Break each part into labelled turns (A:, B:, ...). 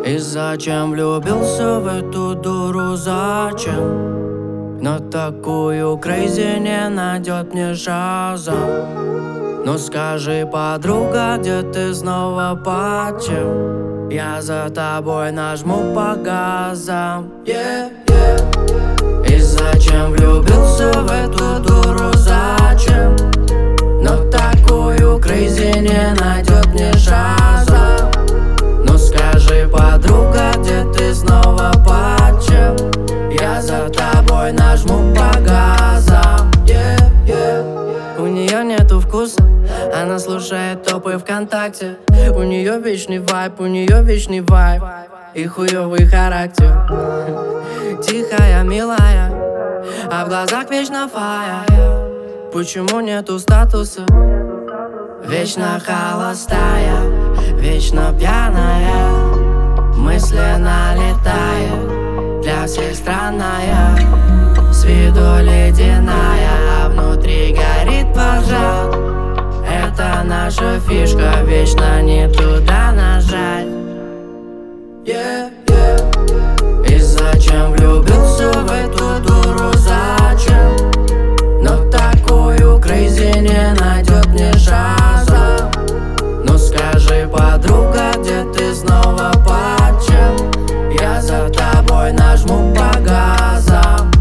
A: И зачем влюбился в эту дуру, зачем? Но такую крейзи не найдет мне Шазам. Ну скажи, подруга, где ты снова, почем? Я за тобой нажму по газам, И зачем влюбился в эту дуру, зачем? Но такую крейзи не найдет мне Шазам. Ну скажи, подруга, где ты снова, почем? Я за тобой нажму по газам, У нее нету вкуса, она слушает топы ВКонтакте. У нее вечный вайб, и хуёвый характер. Тихая, милая, а в глазах вечно фая. Почему нету статуса? Вечно холостая, вечно пьяная, мысленно летает, для всех странная. С виду ледяная, а внутри горит пожар. Это наша фишка, вечно не туда нажать. И зачем влюбился в эту дуру, зачем? Но такую крейзи не найдет мне Шазам. Ну скажи, подруга, где ты снова, почем? Я за тобой нажму по газам,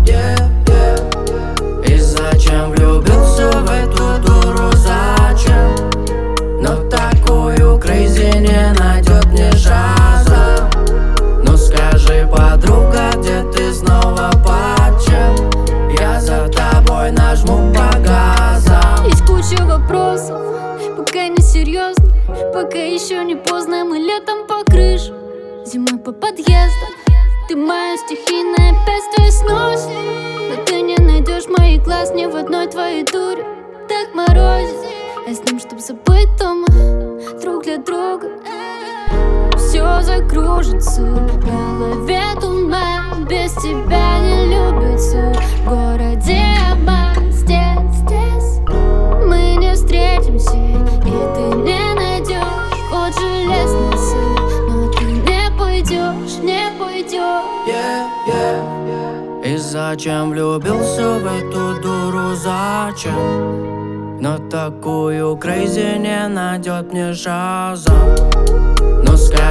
A: И зачем влюбился в эту дуру, зачем? Но такую крейзи не найдет мне Шазам. Ну скажи, подруга, где ты снова, почем? Я за тобой нажму по газам.
B: Есть куча вопросов, пока не серьезно, пока еще не поздно. Мы летом по крышам, зимой по подъездам. Ты моя стихийная песню сносит, но ты не найдешь моих глаз ни в одной твоей дуре. Так морозит, а с ним, чтоб забыть, то мы друг для друга. Все закружится в голове туман, без тебя не любится. В городе обман, здесь мы не встретимся, и ты не найдешь. Вот железница, но ты не пойдешь, не пойдешь.
A: И зачем влюбился в эту дуру, зачем? Но такую крейзи не найдет мне Шазам. Ну скажи,